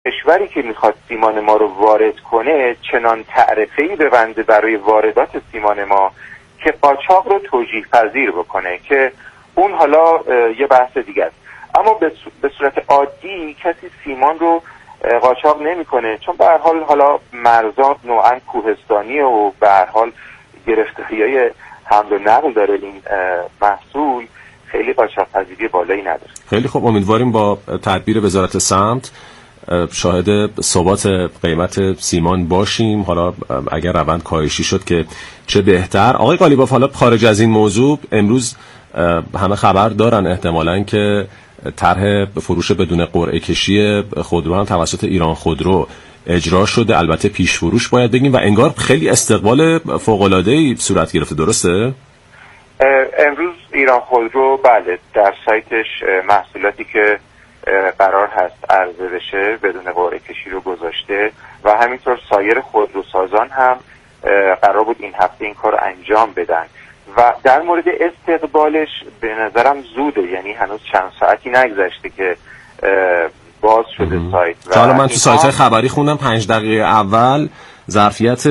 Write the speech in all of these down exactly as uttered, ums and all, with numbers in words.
کشوری که میخواد سیمان ما رو وارد کنه چنان تعرفه‌ای ببنده برای واردات سیمان ما که قاچاق رو توجیه پذیر بکنه، که اون حالا یه بحث دیگه است. اما به صورت عادی کسی سیمان رو قاچاق نمیکنه، چون به هر حال حالا مرزات نوعاً کوهستانیه و به هر حال گرفتاریای حمل و نقل داره این محصول، خیلی قاچاق پذیری بالایی نداره. خیلی خوب، امیدواریم با تدبیر وزارت سمت شاهد ثبات قیمت سیمان باشیم. حالا اگر روند کاهشی شد که چه بهتر. آقای قالیباف، حالا خارج از این موضوع، امروز همه خبر دارن احتمالاً که طرح فروش بدون قرعه کشی خودرو هم توسط ایران خودرو اجرا شده، البته پیش فروش باید بگیم، و انگار خیلی استقبال فوق‌العاده‌ای صورت گرفته، درسته؟ امروز ایران خودرو بله در سایتش محصولاتی که قرار هست عرضه بشه بدون قرعه کشی رو گذاشته و همینطور سایر خودروسازان هم قرار بود این هفته این کار انجام بدن و در مورد استقبالش به نظرم زوده، یعنی هنوز چند ساعتی نگذشته که باز شده سایت. و حالا من تو سایت‌های خبری خوندم پنج دقیقه اول ظرفیت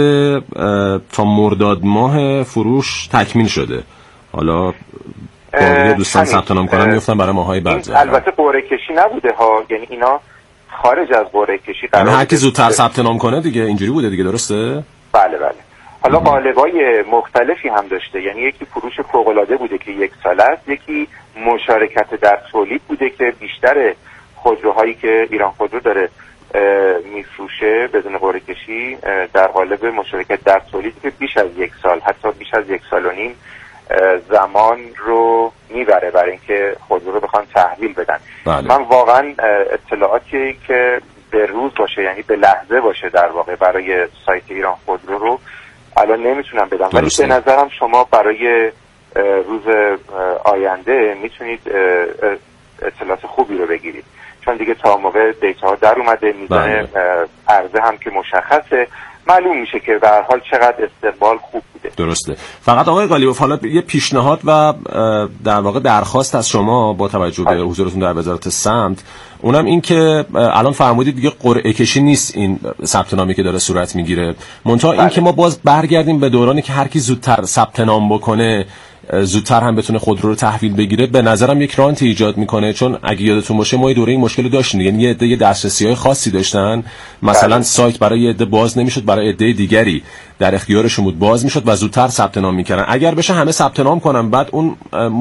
تا مرداد ماه فروش تکمیل شده. حالا باقی دوستان ثبت نام کنن میفتن برای ماهای بعد. البته قرعه کشی نبوده ها، یعنی اینا خارج از قرعه کشی قرار یعنی هر کی زودتر ثبت نام کنه دیگه، اینجوری بوده دیگه، درسته؟ بله بله. حالا قالب‌های مختلفی هم داشته، یعنی یکی فروش فوق‌العاده بوده که یک ساله است، یکی مشارکت در تولید بوده که بیشتر خودروهایی که ایران خودرو داره میفروشه بدون قرعه کشی در قالب مشارکت در تولید که بیش از یک سال، حتی بیش از یک سال و نیم زمان رو میبره برای اینکه خودرو رو بخوان تحویل بدن. بله. من واقعا اطلاعاتی که به روز باشه، یعنی به لحظه باشه در واقع برای سایت ایران خودرو رو الان نمیتونم بدم، ولی به نظرم شما برای روز آینده میتونید اطلاعات خوبی رو بگیرید، چون دیگه تا موقع دیتا ها در اومده، میزان عرضه هم که مشخصه، معلوم میشه که به هر حال چقدر استقبال خوب بوده. درسته. فقط آقای قالیباف، حالا یه پیشنهاد و در واقع درخواست از شما با توجه به حضورتون در وزارت سمت، اونم این که الان فرمودید دیگه قرعه کشی نیست این ثبت نامی که داره صورت میگیره، منتها این که ما باز برگردیم به دورانی که هر کی زودتر ثبت نام بکنه زودتر هم بتونه خودرو رو تحویل بگیره، به نظرم یک رانت ایجاد میکنه. چون اگه یادتون باشه ما یه دوره این مشکل رو داشتیم، یعنی یه عده یه دسترسی‌های خاصی داشتن، مثلا بله. سایت برای یه عده باز نمیشد، برای عده دیگری در اختیارشون بود باز میشد و زودتر ثبت نام میکردن. اگر بشه همه ثبت نام کنن، بعد اون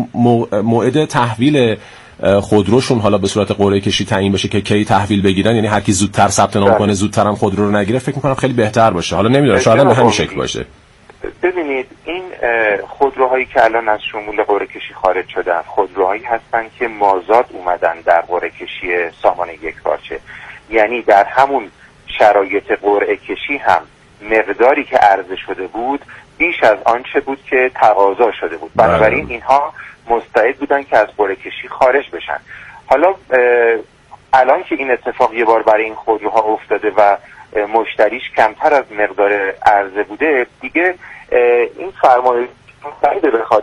موعد تحویل خودروشون حالا به صورت قرعه کشی تعیین بشه که کی تحویل بگیرن، یعنی هر کی زودتر ثبت نام کنه زودتر هم خودرو رو نگیره، فکر میکنم خیلی بهتر باشه. حالا نمیدونم شاید به همین شکل باشه. ببینید این خودروهایی که الان از شمول قرعه کشی خارج شدن خودروهایی هستن که مازاد اومدن در قرعه کشی سامان یک پارچه، یعنی در همون شرایط قرعه کشی هم مقداری که عرضه شده بود بیش از آنچه بود که تقاضا شده بود، بنابراین اینها مستعد بودن که از قرعه کشی خارج بشن. حالا الان که این اتفاق یه بار برای این خودروها افتاده و مشتریش کمتر از مقدار عرضه بوده، دیگه این فرمایش مستعد بخواد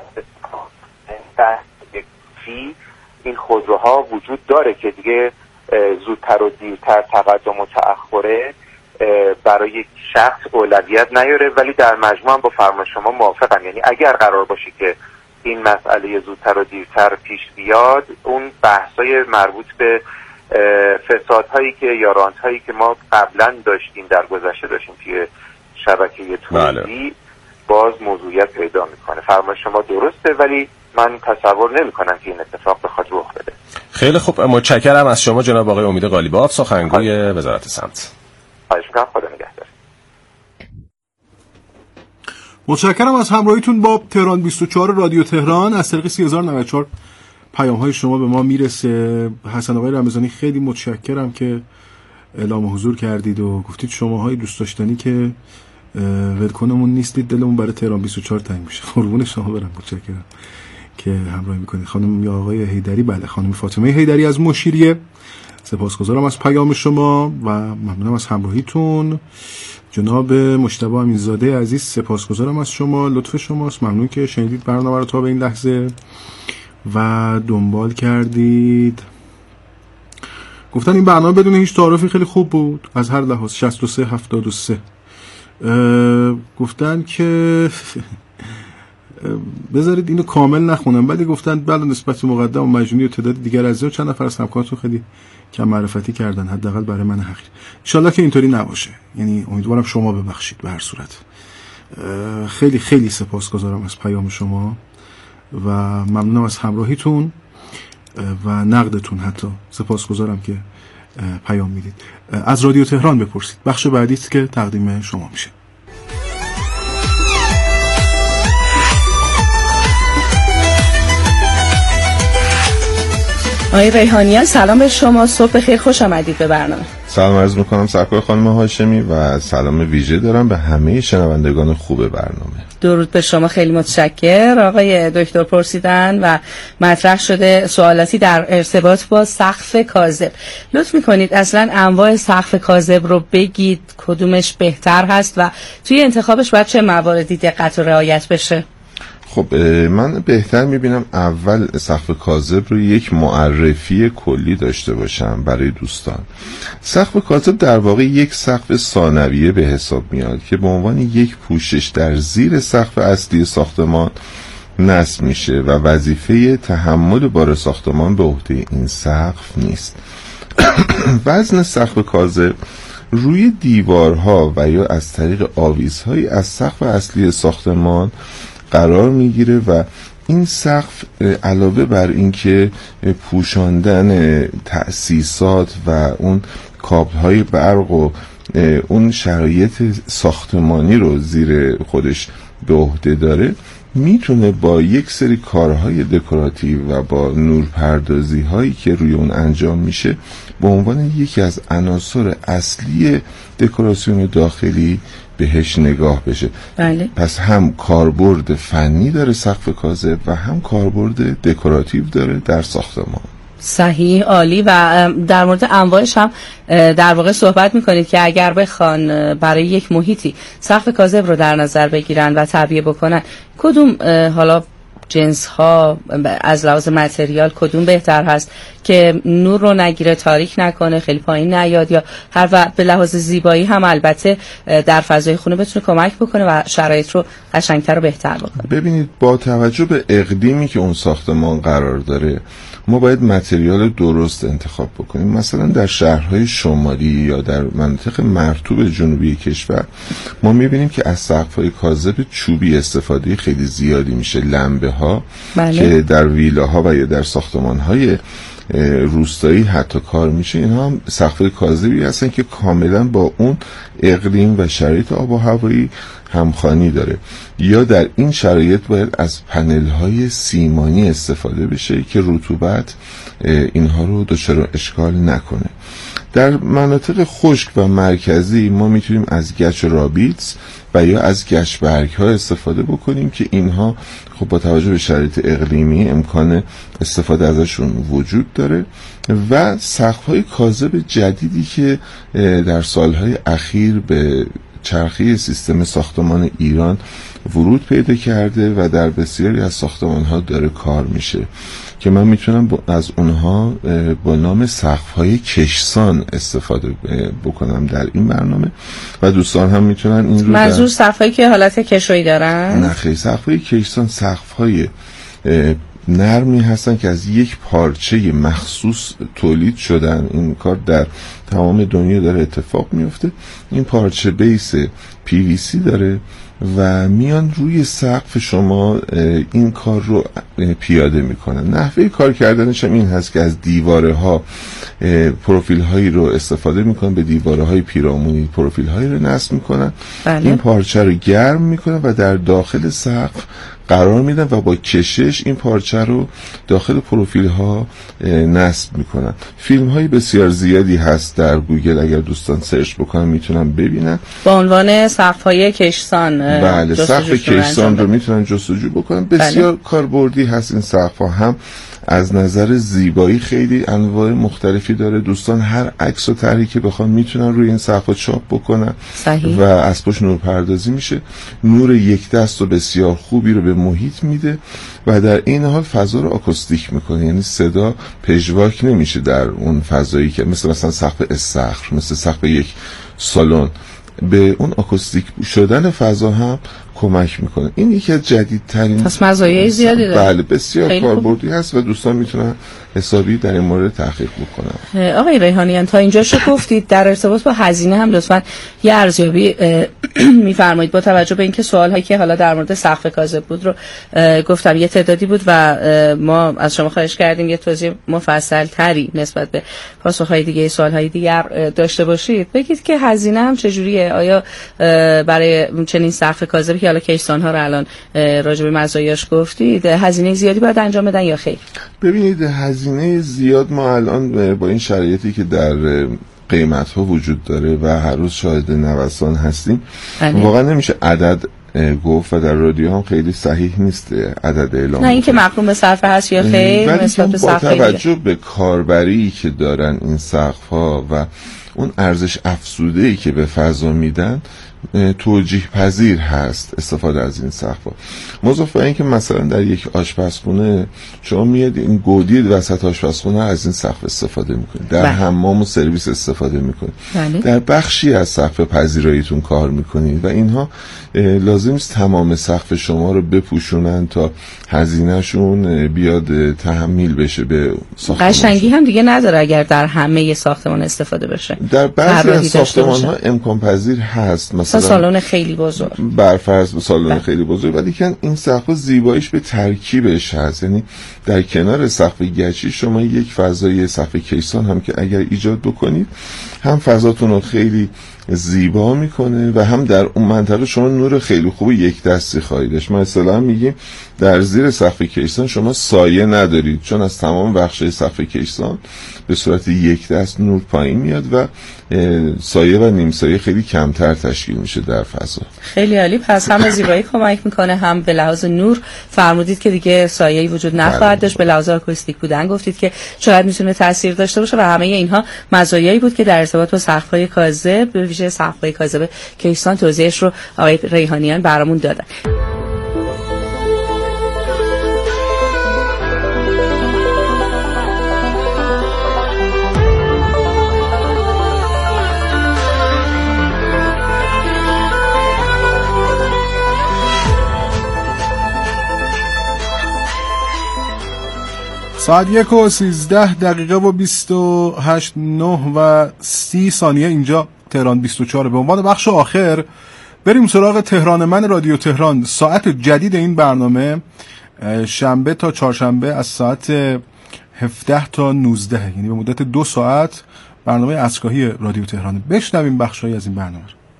فی این خودروها وجود داره که دیگه زودتر و دیرتر تقدم و تأخره برای شخص اولویت نیاره، ولی در مجموع با فرمایش شما موافقم. یعنی اگر قرار باشه که این مسئله زودتر و دیرتر پیش بیاد، اون بحثای مربوط به فسادهایی که یا رانت‌هایی که ما قبلا داشتیم در گذشته داشتیم توی شبکه توزیع باز موضوعیت پیدا میکنه. فرمایش شما درسته، ولی من تصور نمی‌کنم که این اتفاق بخواد رخ بده. خیلی خوب، متشکرم از شما جناب آقای امید قالیباف، سخنگوی وزارت سمت. خواهش می‌کنم، خدا نگهدار. متشکرم از همراهیتون با تهران بیست و چهار رادیو تهران. از طریق سی هزار و نود و چهار پیام های شما به ما میرسه. حسن آقای رمضانی خیلی متشکرم که اعلام حضور کردید و گفتید شماهای دوست داشتنی که ولکنمون نیستید، دلمون برای تهران بیست و چهار تنگ میشه. قربون شما برم، متشکرم که همراهی میکنید. خانم یا آقای حیدری، بله خانم فاطمه حیدری از مشیریه، سپاسگزارم از پیام شما و ممنونم از همراهیتون. جناب مجتبی امینزاده عزیز، سپاسگزارم از شما، لطف شماست، ممنون که شنیدید برنامه رو تا به این لحظه و دنبال کردید. گفتن این برنامه بدون هیچ تعارفی خیلی خوب بود از هر لحاظ. شصت و سه هفتاد و سه گفتن که بذارید اینو کامل نخونم، ولی گفتن بله نسبت مقدم و مجنونی و تعداد دیگر از چند نفر از همکاراتون خیلی کم معرفتی کردن، حداقل برای من حقیر. ان شاءالله که اینطوری نباشه، یعنی امیدوارم شما ببخشید. به هر صورت خیلی خیلی سپاسگزارم از پیام شما و ممنونم از همراهیتون و نقدتون. حتی سپاسگزارم که پیام میدید. از رادیو تهران بپرسید، بخش بعدی است که تقدیم شما میشه. آقای ریحانیان سلام به شما، صبح خیر، خوش آمدید به برنامه. سلام عرض میکنم سرکار خانم هاشمی و سلام ویژه دارم به همه شنوندگان خوب برنامه. درود به شما، خیلی متشکر. آقای دکتر پرسیدن و مطرح شده سوالاتی در ارتباط با سقف کاذب. لطف میکنید اصلا انواع سقف کاذب رو بگید، کدومش بهتر هست و توی انتخابش باید چه مواردی دقت و رعایت بشه؟ خب من بهتر میبینم اول سقف کاذب رو یک معرفی کلی داشته باشم برای دوستان. سقف کاذب در واقع یک سقف ثانویه به حساب میاد که به عنوان یک پوشش در زیر سقف اصلی ساختمان نصب میشه و وظیفه تحمل بار ساختمان به عهده این سقف نیست. وزن سقف کاذب روی دیوارها و یا از طریق آویزهایی از سقف اصلی ساختمان قرار میگیره و این سقف علاوه بر اینکه پوشاندن تأسیسات و اون کابل‌های برق و اون شرایط ساختمانی رو زیر خودش به عهده داره، میتونه با یک سری کارهای دکوراتیو و با نورپردازی هایی که روی اون انجام میشه به عنوان یکی از عناصر اصلی دکوراسیون داخلی بهش نگاه بشه. بله. پس هم کاربرد فنی داره سقف کاذب و هم کاربرد دکوراتیو داره در ساختمان. صحیح، عالی. و در مورد انواعش هم در واقع صحبت میکنید که اگر بخوان برای یک محیطی سقف کاذب رو در نظر بگیرن و تعبیه بکنن، کدوم حالا جنس ها از لحاظ متریال کدوم بهتر هست که نور رو نگیره، تاریک نکنه، خیلی پایین نیاد، یا هر و به لحاظ زیبایی هم البته در فضای خونه بتونه کمک بکنه و شرایط رو قشنگتر و بهتر بکنه؟ ببینید با توجه به اقلیمی که اون ساختمان قرار داره ما باید متریال درست انتخاب بکنیم. مثلا در شهرهای شمالی یا در مناطق مرطوب جنوبی کشور ما میبینیم که از سقف‌های کاذب چوبی استفاده خیلی زیادی میشه. لمبه ها بله. که در ویلاها و یا در ساختمان‌های روستایی حتی کار میشه، اینها هم سقف‌های کاذبی هستن که کاملا با اون اقلیم و شرایط آب و هوایی همخوانی داره. یا در این شرایط باید از پنل‌های سیمانی استفاده بشه که رطوبت اینها رو دچار اشکال نکنه. در مناطق خشک و مرکزی ما میتونیم از گچ رابیتس و یا از گچ برگ ها استفاده بکنیم که اینها خب با توجه به شرایط اقلیمی امکان استفاده ازشون وجود داره. و سقف‌های کاذب جدیدی که در سالهای اخیر به چرخی سیستم ساختمان ایران ورود پیدا کرده و در بسیاری از ساختمان‌ها داره کار میشه که من میتونم از اونها با نام سقف‌های کشسان استفاده بکنم در این برنامه و دوستان هم میتونن این رو منظور سقف‌هایی که حالت کشویی دارن؟ نه خیلی، سقف‌های کشسان سقف‌های نرمی هستن که از یک پارچه مخصوص تولید شدن. این کار در تمام دنیا داره اتفاق میفته. این پارچه بیس پی وی سی داره و میان روی سقف شما این کار رو پیاده میکنن. نحوه کار کردنش هم این هست که از دیواره ها پروفیل هایی رو استفاده میکنن، به دیواره های پیرامونی پروفیل هایی رو نصب میکنن. بله. این پارچه رو گرم میکنن و در داخل سقف قرار میدن و با کشش این پارچه رو داخل پروفیل ها نصب میکنن. فیلم های بسیار زیادی هست در گوگل، اگر دوستان سرچ بکنن میتونن ببینن با عنوان سقف های کشسان. بله، سقف کشسان رو میتونن جستجو بکنن. بسیار بله. کاربردی هست این سقف ها، هم از نظر زیبایی خیلی انواع مختلفی داره. دوستان هر عکس و طرحی که بخوان میتونن روی این سقف‌ها چاپ بکنن. صحیح. و از پشت نور پردازی میشه. نور یک دست و بسیار خوبی رو به محیط میده و در این حال فضا رو آکوستیک میکنه، یعنی صدا پژواک نمیشه در اون فضایی که مثل مثلا سقف استخر، مثل سقف یک سالن. به اون آکوستیک شدن فضا هم کمک میکنه. این یکی از جدیدترین پس مزایای زیادی داره. بله بسیار کاربردی هست و دوستان میتونن حسابی در این مورد تحقیق بکنن. آقای ریحانیان تا اینجا شو گفتید، در ارتباط با هزینه هم لطفاً یه ارزیابی میفرمایید با توجه به اینکه سوال هایی که حالا در مورد سقف کاذب بود رو گفتم یه تعدادی بود و ما از شما خواهش کردیم یه توضیح مفصل تری نسبت به پاسخ های دیگه سوال های دیگر داشته باشید. بگید که هزینه هم چجوریه؟ آیا برای چنین سقف کاذبی که حالا کیسان ها رو الان راجع به مزایاش گفتید هزینه زیادی باید انجام بدن یا خیر؟ ببینید هزینه زیاد ما الان با این شرایطی که در قیمت ها وجود داره و هر روز شاهد نوسان هستیم بله. واقعا نمیشه عدد گفت و در رادیو هم خیلی صحیح نیست عدد اعلام. نه اینکه مقرون به صرفه هست یا خیر نسبت به با توجه به کاربری که دارن این سقف ها و اون ارزش افزوده‌ای که به فضا میدن توجیه پذیر هست استفاده از این سقف‌ها. مضاف به اینکه مثلا در یک آشپزخونه شما میاد این گودی وسط آشپزخونه از این سقف استفاده میکنید، در حمام و سرویس استفاده میکنید، در بخشی از سقف پذیراییتون کار میکنید و اینها لازم است تمام سقف شما رو بپوشونن تا هزینهشون بیاد تحمیل بشه به ساختمان. قشنگی هم دیگه نداره اگر در همه ساختمان استفاده بشه. در بعضی از ساختمان‌ها امکان پذیر هست، مثلا سالن خیلی بزرگ، برفرض سالن خیلی بزرگ، ولی که این سقف زیباییش به ترکیبش هست. یعنی در کنار سقف گچی شما یک فضای سقف کیسان هم که اگر ایجاد بکنید هم فضاتون رو خیلی زیبا میکنه و هم در اون منطقه شما نور خیلی خوب یک دستی خواهید داشت. ما اصطلاحاً میگیم در زیر سقف کیسان شما سایه ندارید، چون از تمام بخش سقف کیسان به صورت یک دست نور پایین میاد و سایه و نیم سایه خیلی کمتر تشکیل میشه در فضا. خیلی عالی. پس هم به زیبایی کمک میکنه، هم به لحاظ نور فرمودید که دیگه سایه‌ای وجود نخواهد داشت، به لحاظ آکوستیک بودن گفتید که شاید میتونه تاثیر داشته باشه و همه اینها مزایایی بود که در ارتباط با سقف‌های کاذب به ویژه سقف‌های کاذب کیسان توضیحش رو آقای ریحانیان برامون دادن. ساعت یک و سیزده دقیقه و بیست و هشت نه و سی ثانیه اینجا تهران بیست و چهار. به عنوان بخش آخر بریم سراغ تهران من رادیو تهران. ساعت جدید این برنامه شنبه تا چهارشنبه از ساعت هفده تا نوزده، یعنی به مدت دو ساعت برنامه عصرگاهی رادیو تهران. بشنویم بخشایی از این برنامه.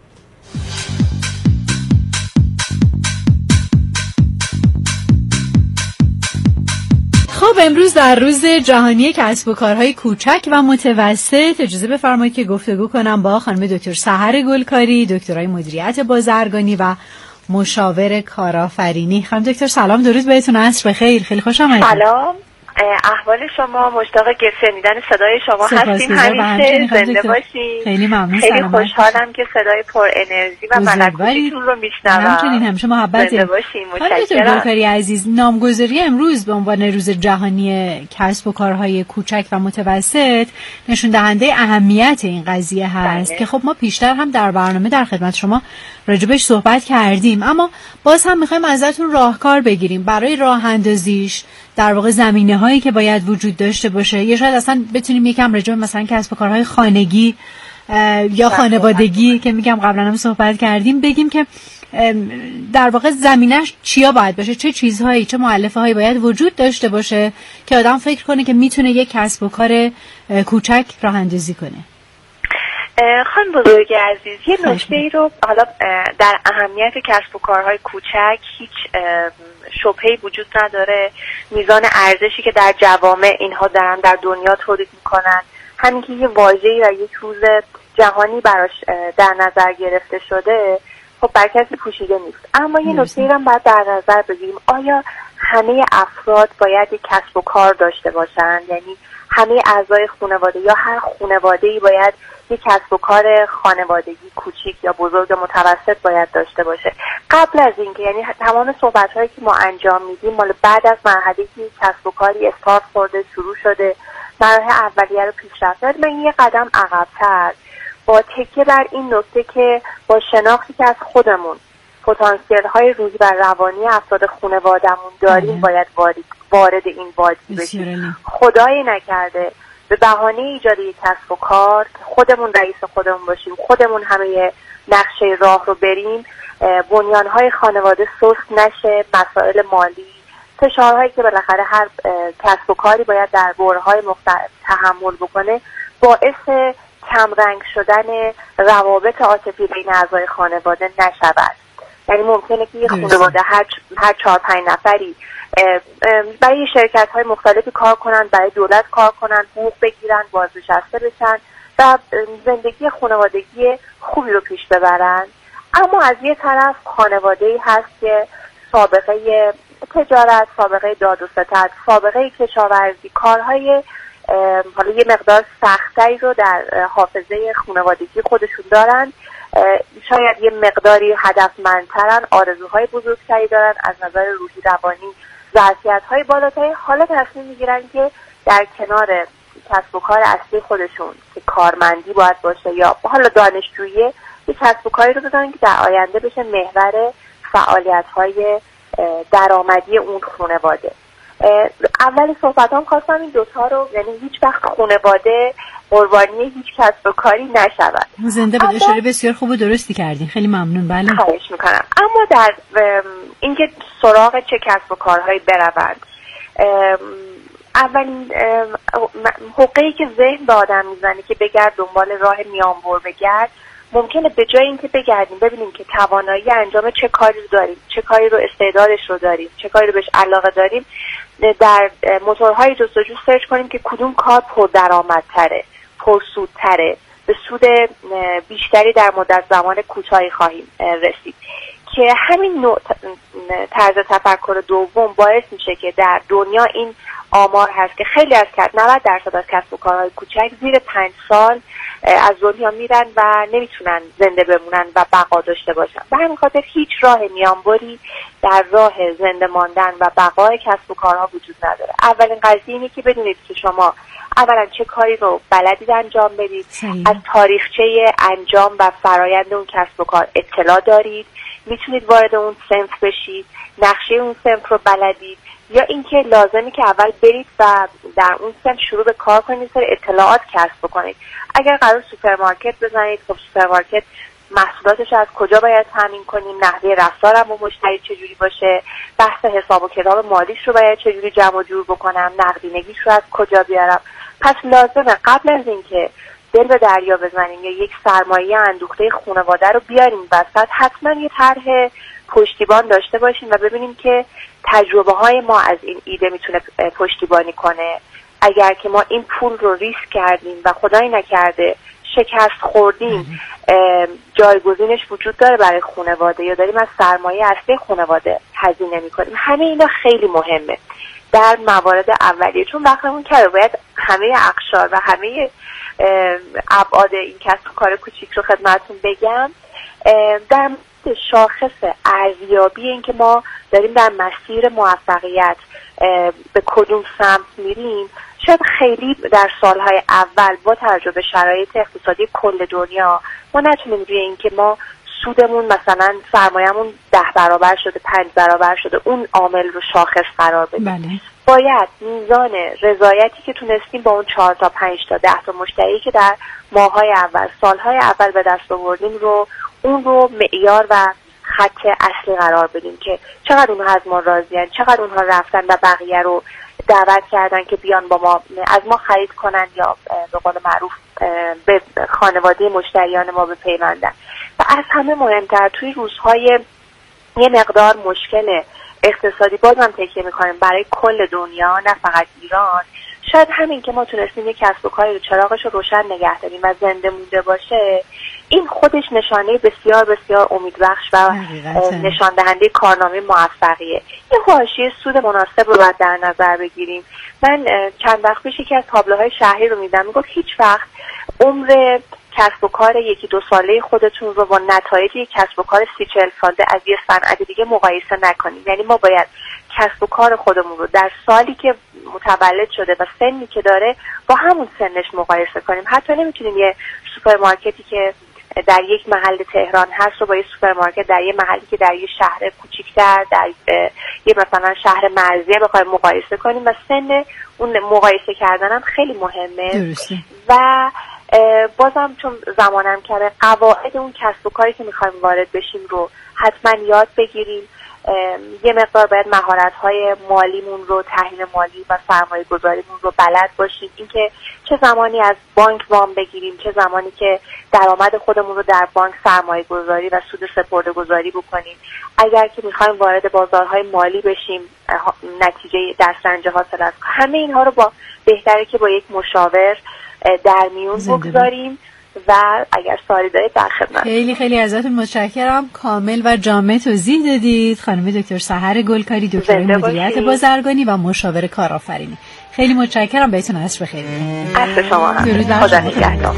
خب امروز در روز جهانی کسب و کارهای کوچک و متوسط اجازه بفرمایید که گفتگو کنم با خانم دکتر سحر گلکاری، دکترای مدیریت بازرگانی و مشاور کارآفرینی. خانم دکتر سلام، درود بهتون، عصر بخیر. خیلی خوش آمدید. سلام، احوال شما؟ مشتاق شنیدن صدای شما هستیم، همیشه زنده باشید. خیلی ممنون. خیلی خوشحالم که صدای پر انرژی و ملکوتیتون رو میشنوم. همچنین همیشه محبت. زنده باشید. متشکرم. دکتر گلکاری عزیز، نامگذاری امروز به عنوان روز جهانی کسب و کارهای کوچک و متوسط نشون دهنده اهمیت این قضیه هست بله. که خب ما پیشتر هم در برنامه در خدمت شما راجبش صحبت کردیم، اما باز هم میخوایم ازتون راهکار بگیریم برای راه اندازیش، در واقع زمینه هایی که باید وجود داشته باشه، یا شاید اصلا بتونیم یکم راجع به مثلا کسب و کارهای خانگی یا خانوادگی که میگم قبلا هم صحبت کردیم بگیم که در واقع زمینش چیا باید باشه، چه چیزهایی، چه مؤلفه هایی باید وجود داشته باشه که آدم فکر کنه که میتونه یک کسب و کار کوچک راه اندازی کنه. خانم بزرگ عزیز، یه نکته ای رو حالا در اهمیت کسب و کارهای کوچک هیچ شبهه‌ای وجود نداره. میزان ارزشی که در جوامع اینها دارن در دنیا تولید میکنن، همین که یه واژه‌ای و یک روز جهانی براش در نظر گرفته شده، خب بر کسی پوشیده نیست. اما یه نکته ای رو باید در نظر بگیریم، آیا همه افراد باید یک کسب و کار داشته باشن، یعنی همه اعضای خانواده یا هر خانواده‌ای باید یک کسب و کار خانوادگی کوچیک یا بزرگ یا متوسط باید داشته باشه. قبل از اینکه، یعنی تمام صحبت‌هایی که ما انجام میدیم مال بعد از مرحله‌ای که کسب و کاری استارت خورده، شروع شده، مراحل اولیه رو پیش رفته، من یه قدم عقب‌تر با تکیه بر این نکته که با شناختی که از خودمون پتانسیل های روحی و روانی افراد خانواده‌مون داریم باید وارد این وادی بشیم. خدای نکرده به بهانه ایجاد یک کسب و کار که خودمون رئیس خودمون باشیم، خودمون همه نقشه راه رو بریم، بنیانهای خانواده سست نشه، مسائل مالی، فشارهایی که بالاخره هر کسب و کاری باید در برهه‌های مختلف تحمل بکنه، باعث کمرنگ شدن روابط عاطفی بین اعضای خانواده نشود. یعنی ممکنه که یه خانواده هر هر چهار پنج نفری برای شرکت های مختلفی کار کنن، برای دولت کار کنن، حقوق بگیرن، بازنشسته بشن و زندگی خانوادگی خوبی رو پیش ببرن، اما از یه طرف خانواده‌ای هست که سابقه تجارت، سابقه داد و ستد، سابقه کشاورزی، کارهای حالا یه مقدار سخت‌تری رو در حافظه خانوادگی خودشون دارن، شاید یه مقداری هدفمندترن، آرزوهای بزرگتری دارن، از نظر روحی روانی ظرفیت‌های بالاتری، حالا تصمیم میگیرن که در کنار کسب و کار اصلی خودشون که کارمندی باید باشه یا حالا دانشجویی، یه کسب و کاری رو بزنن که در آینده بشه محور فعالیت‌های درآمدی اون خانواده. اولی صحبتام خواستم این دوتا رو، یعنی هیچ وقت خانواده قربانی هیچ کسب و کاری نشود. زنده بود. اشاره بسیار خوب و درستی کردین، خیلی ممنون. بله خواهش میکنم. اما در اینکه سراغ چه کسب و کارهایی بروند، اولین حقه‌ای که ذهن به آدم میزنه که بگرد دنبال راه میانبر بگرد، ممکنه به جای اینکه بگردیم ببینیم که توانایی انجام چه کاری رو داریم، چه کاری رو استعدادش رو داریم، چه کاری رو بهش علاقه داریم، در موتورهای جستجو سرچ کنیم که کدوم کار پردرآمدتره، پرسودتره، به سود بیشتری در مدت زمان کوتاهی خواهیم رسید. که همین نوع طرز تفکر دوم باعث میشه که در دنیا این آمار هست که خیلی از نود درصد از کسب و کارهای کوچک زیر پنج سال از دنیا میرن و نمیتونن زنده بمونن و بقا داشته باشن. به همین خاطر هیچ راه میانبری در راه زنده ماندن و بقای کسب و کارها وجود نداره. اولین قضیه اینه که بدونید که شما اولا چه کاری رو بلدید انجام بدید، از تاریخچه انجام و فرایند اون کسب و کار اطلاع دارید، میتونید وارد اون صنف بشید، نقشه اون صنف رو بلدید، یا اینکه لازمی که اول برید و در اون صنف شروع به کار کنید، سر اطلاعات کسب بکنید. اگر قرار سوپرمارکت بزنید، خب سوپرمارکت محصولاتش از کجا باید تامین کنیم، نحوه رفتارم با مشتری چجوری باشه، بحث حساب و کتاب مالیش رو باید چجوری جمع و جور بکنم، نقدینگیش رو از کجا بیارم. پس لازمه قبل از اینکه دل به دریا بزنیم یا یک سرمایه اندوخته خانواده رو بیاریم وسط، حتما یه طرح پشتیبان داشته باشیم و ببینیم که تجربه های ما از این ایده میتونه پشتیبانی کنه. اگر که ما این پول رو ریسک کردیم و خدای نکرده شکست خوردیم، جایگزینش وجود داره برای خانواده یا داریم از سرمایه اصلی خانواده هزینه میکنیم. همه اینا خیلی مهمه در موارد اولیه، چون وقتمون کره باید همه اقشار و همه ابعاد این کسب و کار کوچیک رو خدمتتون بگم. در شاخص ارزیابی این که ما داریم در مسیر موفقیت به کدوم سمت میریم، شاید خیلی در سالهای اول با توجه به شرایط اقتصادی کل دنیا ما نتونیم روی این که ما سودمون مثلا سرمایه‌مون ده برابر شده، پنج برابر شده، اون عامل رو شاخص قرار بدیم. بله. باید میزان رضایتی که تونستیم با اون چهار تا پنج تا ده تا مشتری که در ماهای اول، سالهای اول به دست آوردیم رو، اون رو معیار و خط اصلی قرار بدیم که چقدر اونها از ما راضی‌اند، چقدر اونها رفتن و بقیه رو دعوت کردن که بیان با ما از ما خرید کنن یا به قول معروف به خانواده مشتریان ما بپیوندن. و از همه مهمتر توی روزهای یه مقدار مشکل اقتصادی بازم تکیه میکنیم برای کل دنیا، نه فقط ایران، شاید همین که ما تونستیم یک کسب و کاری رو چراغش رو روشن نگه داریم و زنده مونده باشه، این خودش نشانه بسیار بسیار امیدبخش و نشان دهنده کارنامه موفقیه. یه حاشیه سود مناسب رو باید در نظر بگیریم. من چند وقت پیش یکی از تابلوهای شهری رو میدم، میگفت هیچ وقت عمر کسب و کار یکی دو ساله خودتون رو با نتایج یک کسب و کار سی چهل ساله از یه صنعت دیگه مقایسه نکنید. یعنی ما باید کسب و کار خودمون رو در سالی که متولد شده و سنی که داره با همون سنش مقایسه کنیم. حتی نمیتونیم یه سوپرمارکتی که در یک محل تهران هست رو با یه سوپرمارکت در یه محلی که در یه شهر کوچیک‌تر، در یه مثلا شهر مرزیه بخوایم مقایسه کنیم و سن اون مقایسه کردن هم خیلی مهمه. درسته. و بازم چون زمانم کرده قواعد اون کسب و کاری که میخوایم وارد بشیم رو حتما یاد بگیریم. یه مقدار باید مهارت‌های مالیمون رو، تحلیل مالی و سرمایه گذاریمون رو بلد باشیم. اینکه چه زمانی از بانک وام بگیریم، چه زمانی که درآمد خودمون رو در بانک سرمایه گذاری و سود سپرده گذاری بکنیم. اگر که میخوایم وارد بازارهای مالی بشیم، نتیجه دسترنج حاصل است. همه اینها رو با بهتره که با یک مشاور در میون بگذاریم. و اگر سوالی دارید در خدمت. خیلی خیلی ازتون متشکرم، کامل و جامع توضیح دادید. خانم دکتر سحر گلکاری، دکتر مدیریت بازرگانی و مشاور کارآفرینی. خیلی متشکرم، بهتون عصر بخیر. عصر شما هم. درود بر خدا نگهدار.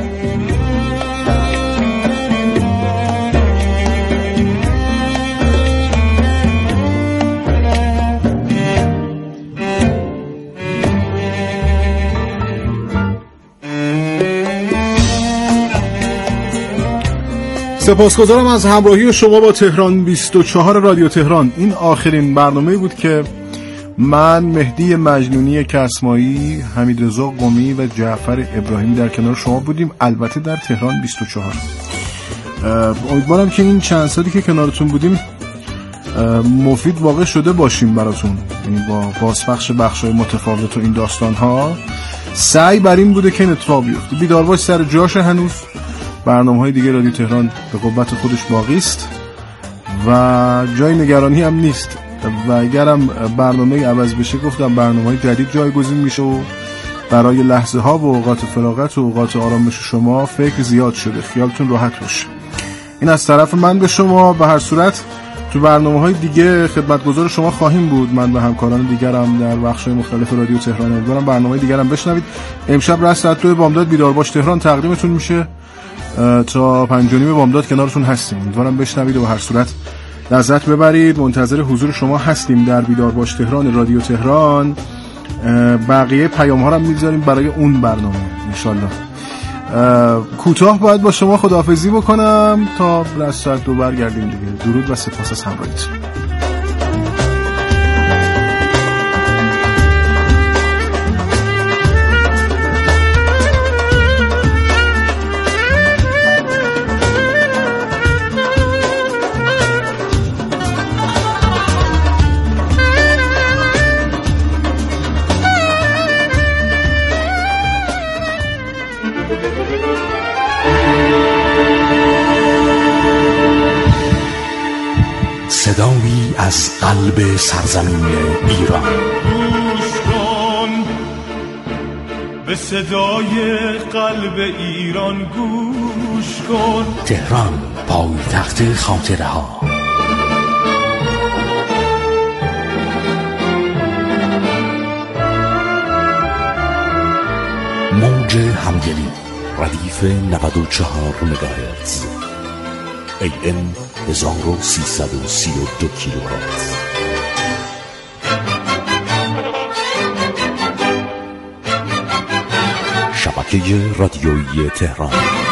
سپاسگزارم از همراهی شما با تهران بیست و چهار رادیو تهران. این آخرین برنامه بود که من، مهدی مجنونی کسمایی، حمیدرضا قمی و جعفر ابراهیمی در کنار شما بودیم، البته در تهران بیست و چهار. امیدوارم که این چند سالی که کنارتون بودیم مفید واقع شده باشیم براتون، یعنی با بازپخش بخشای متفاوت و این داستان‌ها. سعی بر این بوده که این اتفاق بیفته. بیدارباش سر جاش، هنوز برنامه‌های دیگه رادیو تهران به قوت خودش باقی است و جای نگرانی هم نیست. و اگرم برنامه عوض بشه، گفتم برنامه‌های جدید جایگزین میشه و برای لحظه ها و اوقات فراغت و اوقات آرامش شما فکر زیاد شده. خیالتون راحت باشه. این از طرف من به شما. به هر صورت تو برنامه‌های دیگه خدمتگزار شما خواهیم بود، من و همکاران دیگرم در بخش‌های مختلف رادیو تهران. امیدوارم برنامه‌های دیگرم بشنوید. امشب رس ساعت دو بامداد بیدارباش تهران تقدیمتون میشه. تا پنج و نیم بامداد کنارتون هستیم. امیدوارم بشنوید و به هر صورت لذت ببرید. منتظر حضور شما هستیم در بیدارباش تهران رادیو تهران. بقیه پیام ها رو میذاریم برای اون برنامه انشالله. کوتاه باید با شما خداحافظی بکنم تا رس ساعت دو برگردیم دیگه. درود و سپاس از همراهیتون. صدایی از قلب سرزمین ایران. گوش کن به صدای قلب ایران، گوش کن. تهران، پایتخت خاطره ها. موج همدلی، ردیف نود و چهار مگاهرتز، ای ام هزار و سیصد و سی و دو کیلوهرتز. شبکه رادیویی تهران.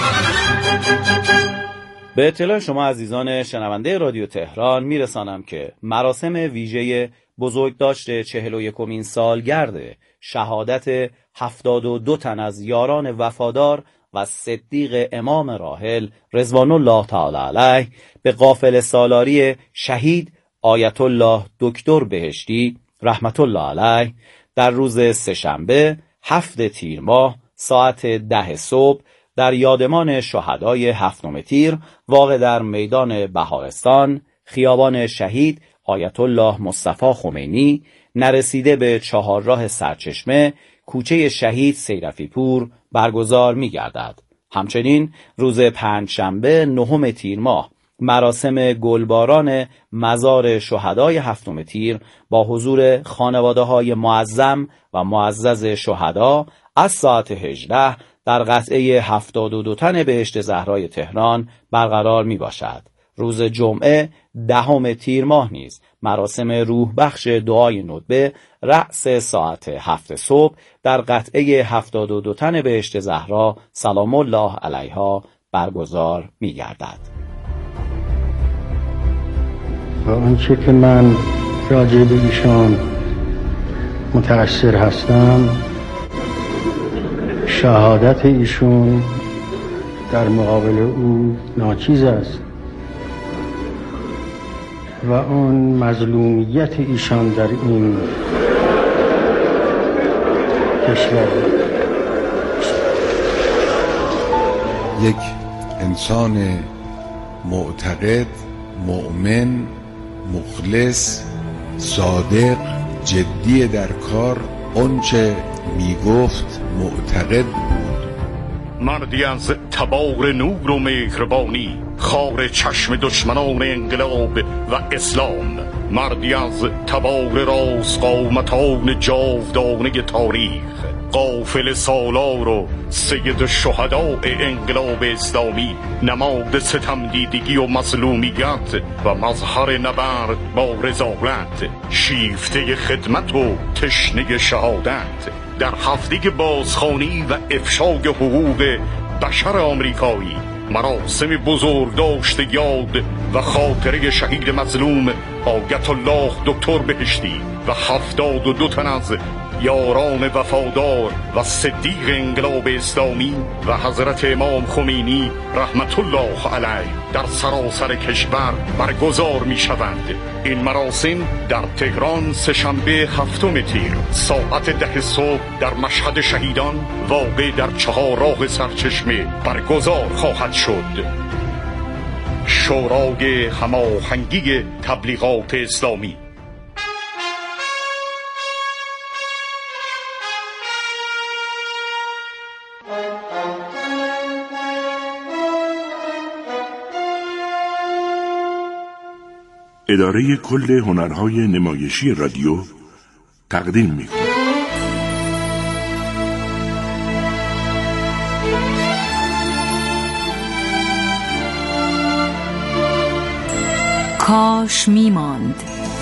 به اطلاع شما عزیزان شنونده رادیو تهران میرسانم که مراسم ویژه بزرگداشت چهل و یکمین سالگرد شهادت هفتاد و دو تن از یاران وفادار و صدیق امام راحل رضوان الله تعالی علیه به قافله سالاری شهید آیت الله دکتر بهشتی رحمت الله علیه در روز سه‌شنبه هفت تیر ماه ساعت ده صبح در یادمان شهدای هفتم تیر واقع در میدان بهارستان، خیابان شهید آیت الله مصطفی خمینی، نرسیده به چهارراه سرچشمه، کوچه شهید سیرفی پور برگزار می گردد. همچنین روز پنجشنبه نهم تیر ماه مراسم گلباران مزار شهدای هفتم تیر با حضور خانواده‌های معظم و معزز شهدا از ساعت هجده در قطعه هفتاد و دو تن بهشت زهرای تهران برقرار می باشد. روز جمعه دهم تیر ماه نیز مراسم روح بخش دعای ندبه رأس ساعت هفت صبح در قطعه هفتاد و دو تن بهشت زهرا سلام الله علیها برگزار می گردد. و آنچه که من راجع به ایشان متأثر هستم، شهادت ایشون در مقابل او ناچیز است و آن مظلومیت ایشان در این کشور. یک انسان معتقد، مؤمن، مخلص، صادق، جدی در کار، آنچه میگفت معتقد بود. مردی از تبار نور و مهربانی، خار چشم دشمنان انقلاب و اسلام، مردی از تبار راست قامتان جاودانه تاریخ، قافل سالار و سید شهداء انقلاب اسلامی، نماد ستم دیدگی و مظلومیت و مظهر نبرد با رضایت، شیفته خدمت و تشنه شهادت. در هفته بازخوانی و افشای حقوق بشر آمریکایی، مراسم بزرگ داشت یاد و خاطره شهید مظلوم آیت الله دکتر بهشتی و هفتاد و دو تن از یاران وفادار و صدیق انقلاب اسلامی و حضرت امام خمینی رحمت الله علیه در سراسر کشور برگزار می شوند. این مراسم در تهران سه‌شنبه هفتم تیر ساعت ده صبح در مشهد شهیدان واقع در چهارراه سرچشمه برگزار خواهد شد. شورای هماهنگی تبلیغات اسلامی. اداره کل هنرهای نمایشی رادیو تقدیم می‌کند. کاش میماند.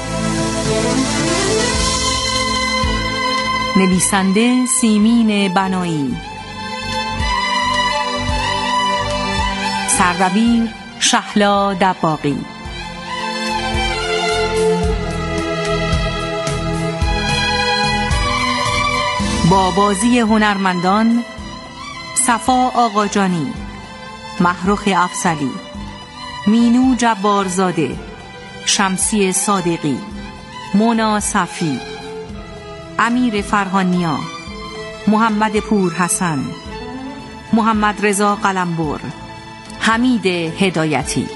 نویسنده سیمین بنایی، سردبیر شهلا دباغی، با بازی هنرمندان صفا آقاجانی، محروخ افضلی، مینو جبارزاده، شمسی صادقی، مونا صفی، امیر فرهانیا، محمد پور حسن، محمد رضا قلمبر، حمید هدایتی.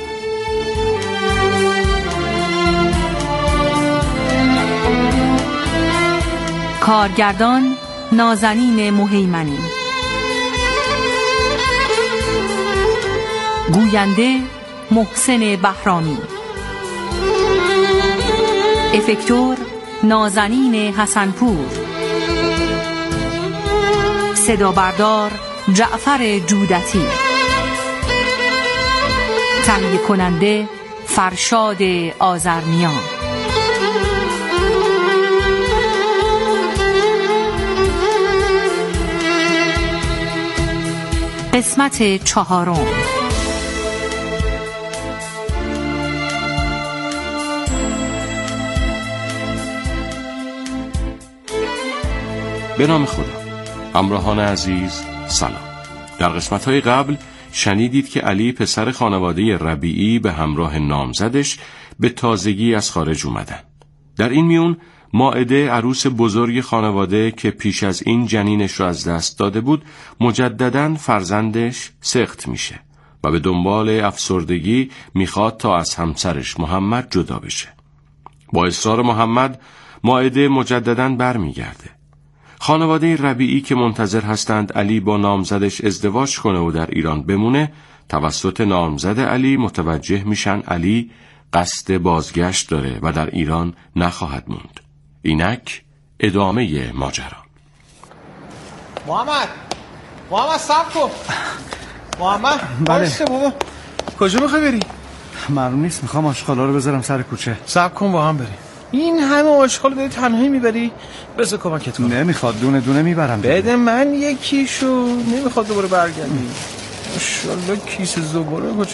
کارگردان نازنین مهیمنی، گوینده محسن بهرامی، افکتور نازنین حسنپور، صدا بردار جعفر جودتی، تهیه کننده فرشاد آذرنیا. قسمت چهارم. به نام خدا. همراهان عزیز سلام. در قسمت‌های قبل شنیدید که علی پسر خانواده ربیعی به همراه نامزدش به تازگی از خارج اومدن. در این میون مائده عروس بزرگ خانواده که پیش از این جنینش رو از دست داده بود مجدداً فرزندش سقط میشه و به دنبال افسردگی میخواد تا از همسرش محمد جدا بشه. با اصرار محمد مائده مجدداً برمیگرده. خانواده ربیعی که منتظر هستند علی با نامزدش ازدواج کنه و در ایران بمونه، توسط نامزد علی متوجه میشن علی قصد بازگشت داره و در ایران نخواهد موند. اینک ادامه ماجرا. محمد محمد صبر کن. محمد بله بابا کجا میخوای بری؟ معلوم نیست، میخوام آشغالا رو بذارم سر کوچه. صبر کن با هم بریم. این همه آشغال داری تنهایی میبری؟ بذار کمکت کنم. نمیخواد، دونه دونه میبرم. بده من یکیشو. نمیخواد دوباره برگردی. ماشاءالله کیسه زباله